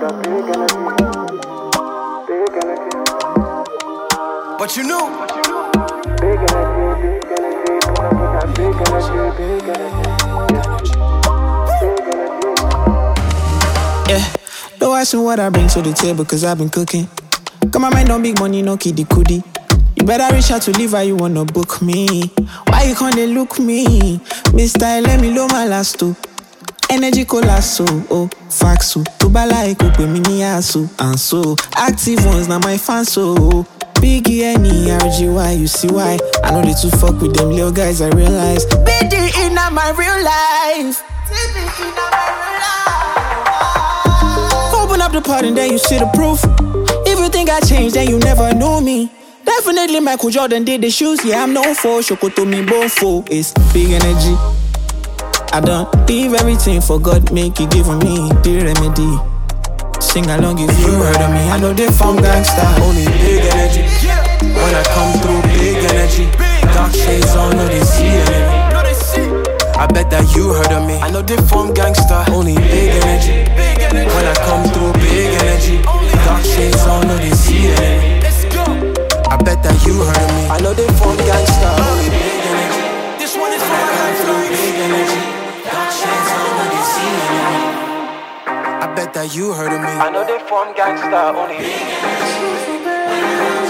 But you knew. Yeah, no asking what I bring to the table, cause I've been cooking. Got my mind on big money, no kiddie cootie. You better reach out to leave how you wanna book me. Why you can't they look me? Mr. Let me know my last two. Energy colasso, oh, faxo. Tubala eko pe mini aso. And so, active ones now my fans so. Biggie any RGY, you see why? I know they too fuck with them little guys, I realize. BD in my real life. Open up the pot and then you see the proof. If you think I changed, then you never knew me. Definitely Michael Jordan did the shoes, yeah, I'm known for. Shokotomi Bofo, it's big energy. I don't leave everything for God, make it give me the remedy. Sing along if you heard of me. I know they found gangsta, only big energy. When I come through, big energy. Dark shades on, no they see enemy. I bet that you heard of me. I know they form gangsta, only big energy. When I come through, big energy. Dark shades on, no they see enemy. I bet that you heard of me. I know they form gangsta, only big energy. This one is for my life, big energy. Dark shades on, no they see enemy. I bet that you heard of me. I know they form gangsta, only big energy.